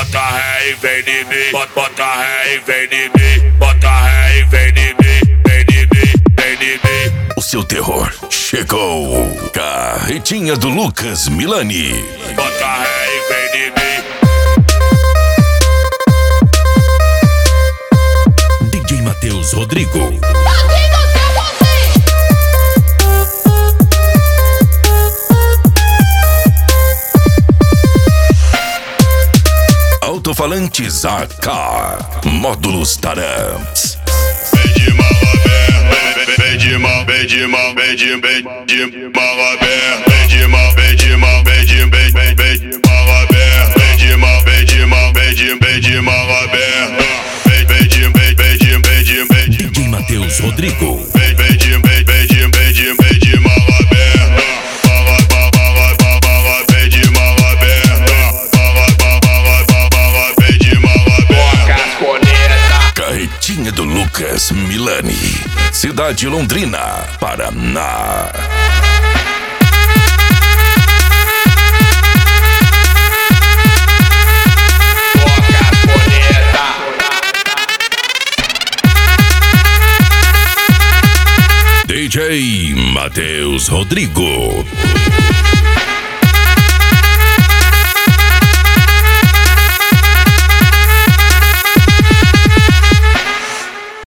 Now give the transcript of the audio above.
bota ré e vem de mim, bota ré e vem de mim, bota ré e vem de mim, vem de mim, vem de mim. O seu terror chegou. Carretinha do Lucas Milani. Bota ré e vem de mim. DJ Matheus Rodrigo. Alto-falantes AK. Módulos Taramps. Vem de mala aberta, vem de mal, vem de mal, vem de mala aberta, vem de mal, vem de mal, vem de mala aberta, vem de mal, vem de mal, vem de mala aberta, vem de DJ Matheus Rodrigo. vem de mala aberta, mala vem de mala aberta, mala vem de mala aberta. Carretinha do Lucas Milani. Cidade Londrina, Paraná. DJ Matheus Rodrigo.